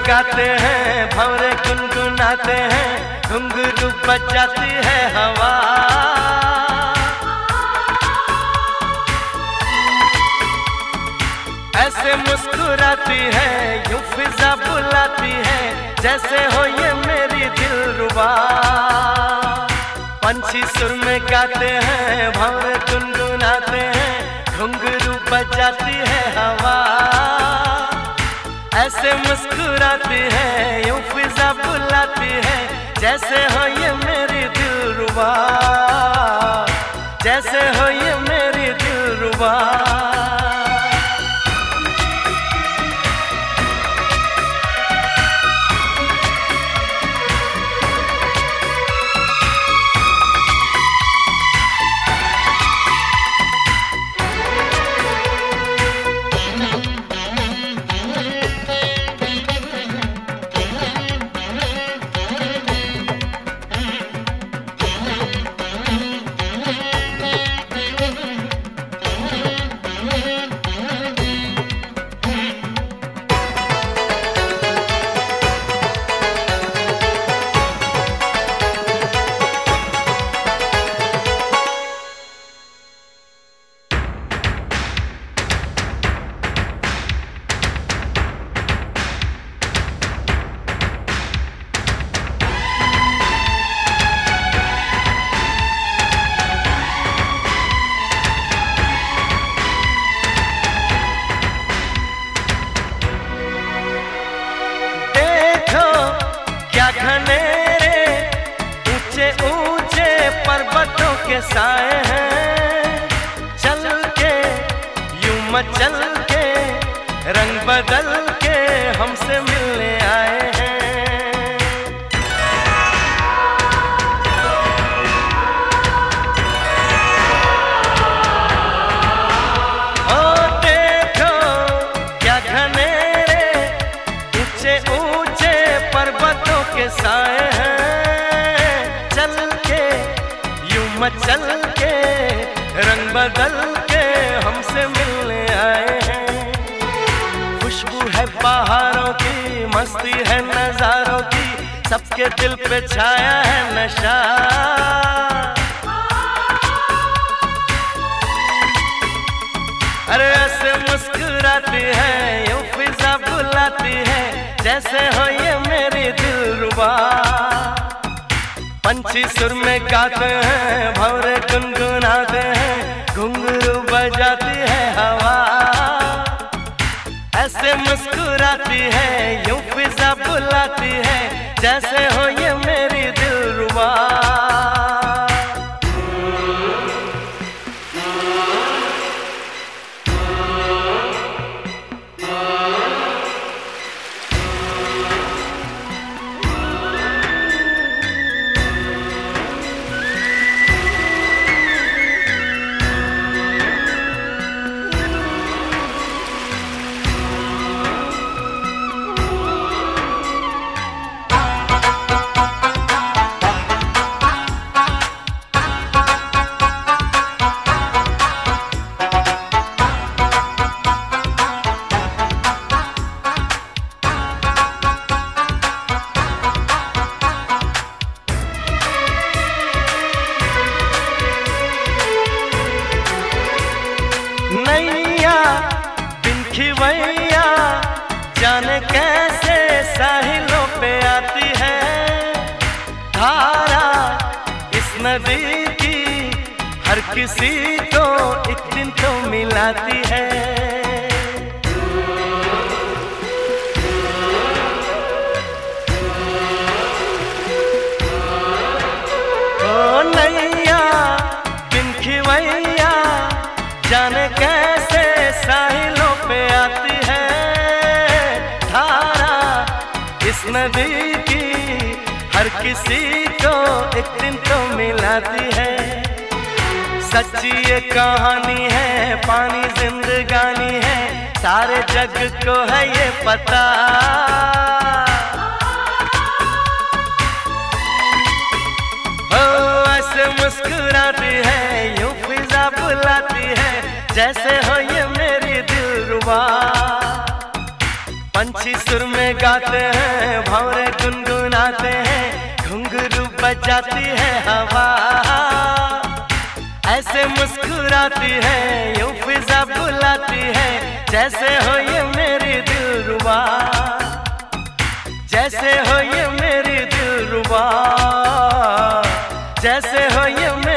गाते हैं, भंवरे गुनगुनाते हैं, घुंघरू बजाती है हवा। ऐसे मुस्कुराती है, यूं फिजा बुलाती है, जैसे हो ये मेरी दिलरुबा। पंछी सुर में गाते हैं, भंवरे गुनगुनाते हैं, घुंघरू बजाती है हवा। ऐसे मुस्कुराती है, यूं फिजा बुलाती है, जैसे हो ये मेरी दिलरुबा, जैसे हो ये मेरी दिलरुबा। घनेरे ऊंचे ऊंचे पर्वतों के साए हैं, चल के यूं मचल के रंग बदल के हमसे मिलने आए हैं। ओ देखो क्या घनेरे ऊंचे ऊंचे पर्वतों के साए हैं, चल के यूं मचल के रंग बदल के हमसे मिलने आए हैं। खुशबू है बहारों की, मस्ती है नजारों की, सबके दिल पे छाया है नशा। अरे ऐसे मुस्कुराती है, यूं फिजा बुलाती है, जैसे हो ये मेरी दिलरुबा। पंछी सुर में गाते हैं, भंवरे गुनगुनाते हैं, घुंघरू बजाती है हवा। ऐसे मुस्कुराती है, यूं फिजा बुलाती है, जैसे हो ये मेरी दिलरुबा। नैया बिन खिवैया जाने कैसे साहिलों पे आती है, धारा इस नदी की हर किसी को एक दिन तो मिलाती है। ओ नैया बिन खिवैया जाने कैसे साहिलों पे आती है, धारा इस नदी की हर किसी को एक दिन तो मिलाती है। सच्ची ये कहानी है, पानी जिंदगानी है, सारे जग को है ये पता। हो ऐसे मुस्कुराती है, यूं फिजा बुलाती है, जैसे हो ये मेरी दिलरुबा। पंछी सुर में गाते हैं, भंवरे गुनगुनाते हैं, घुंघरू बजाती है हवा, ऐसे मुस्कुराती है, यूं फिजा बुलाती है, जैसे हो ये मेरी दिलरुबा, जैसे हो ये मेरी दिलरुबा, जैसे हो ये